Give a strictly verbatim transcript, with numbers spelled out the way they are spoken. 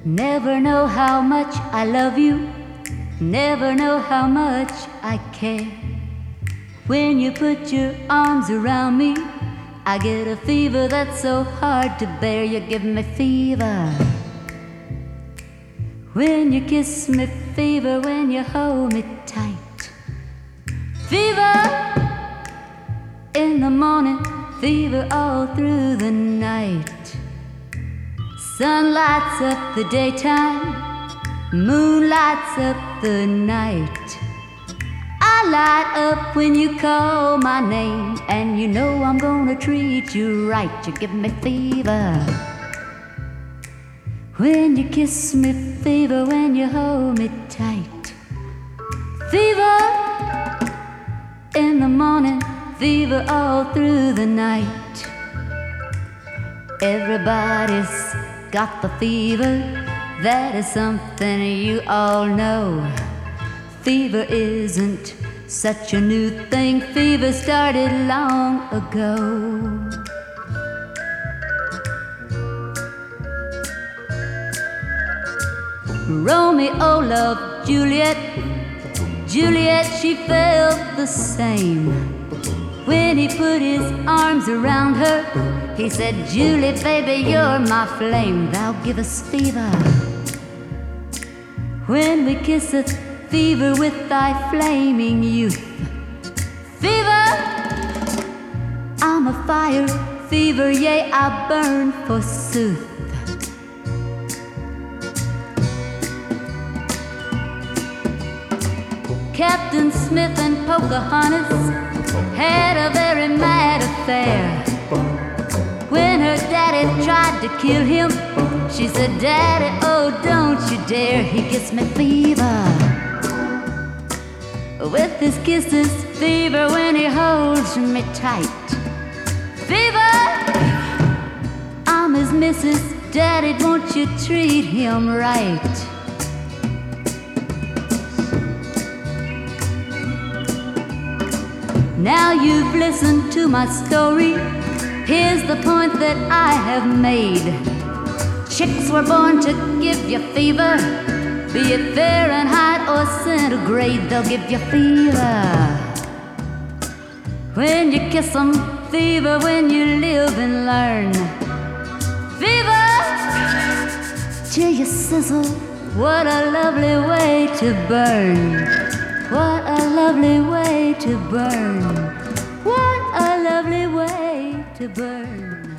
Never know how much I love you, never know how much I care. When you put your arms around me, I get a fever that's so hard to bear. You give me fever when you kiss me, fever when you hold me tight. Fever in the morning, fever all through the night. Sun lights up the daytime, moon lights up the night. I light up when you call my name, and you know I'm gonna treat you right. You give me fever when you kiss me, fever when you hold me tight. Fever in the morning, fever all through the night. Everybody's got the fever, that is something you all know. Fever isn't such a new thing, fever started long ago. Romeo loved Juliet, Juliet, she felt the same. When he put his arms around her, he said, Julie, baby, you're my flame. Thou give us fever when we kiss a fever with thy flaming youth. Fever, I'm a fire, fever, yea, I burn forsooth. Captain Smith and Pocahontas had a very mad affair. When her daddy tried to kill him, she said, Daddy, oh, don't you dare. He gives me fever with his kisses, fever when he holds me tight. Fever, I'm his missus, Daddy, won't you treat him right? Now you've listened to my story, here's the point that I have made. Chicks were born to give you fever, be it Fahrenheit or centigrade, they'll give you fever when you kiss them, fever when you live and learn. Fever till you sizzle, what a lovely way to burn. What a lovely way to burn. What a lovely way to burn.